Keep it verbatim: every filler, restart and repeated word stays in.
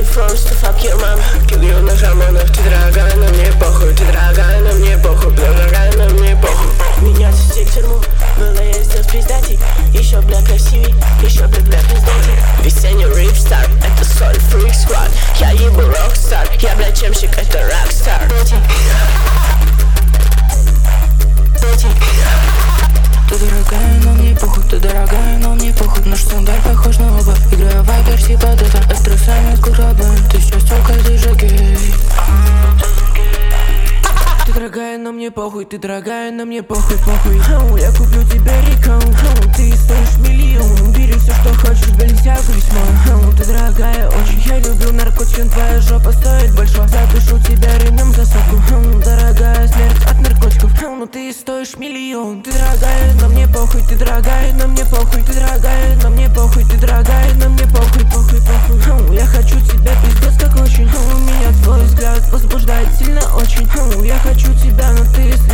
forms to fuck your mom. Kill you на шаманах, ты дорогая, но мне похуй. Ты дорогая, но мне похуй, дорогая, но мне похуй. Меня сидеть в тюрьму, было я сделал пиздатей. Еще бля красивей, еще бля бля пиздатей. Весенний рипстар, это соль фрик сквад. Я ебу рокстар, я бля чемщик, это рокстар. Ты дорогая, но мне похуй, ты дорогая, но мне похуй. Наш стандарт похож на оба. Играю в вайбер, типа дота. Эструсами с курабом. Ты сейчас тёлка, ты же гей. Ты дорогая, но мне похуй, ты дорогая, но мне похуй, похуй. Хау, я куплю тебе реком. Хау, ты стоишь миллион. Бери все, что хочешь, Баленсиагу весьма. Хау, ты дорогая очень. Я люблю наркотики, твоя жопа стоит большой. Задушу тебя ремнем за соку. Хау, дорогая смерть от наркотиков. Хау, ну ты стоишь миллион. Ты дорогая, но мне похуй, ты дорогая, но мне похуй. Ты дорогая, но мне похуй, ты дорогая, но мне похуй, похуй, похуй. Хау, я хочу тебя пиздец как очень. Хау, меня твой взгляд возбуждает сильно очень. Хау, я хочу тебя, но ты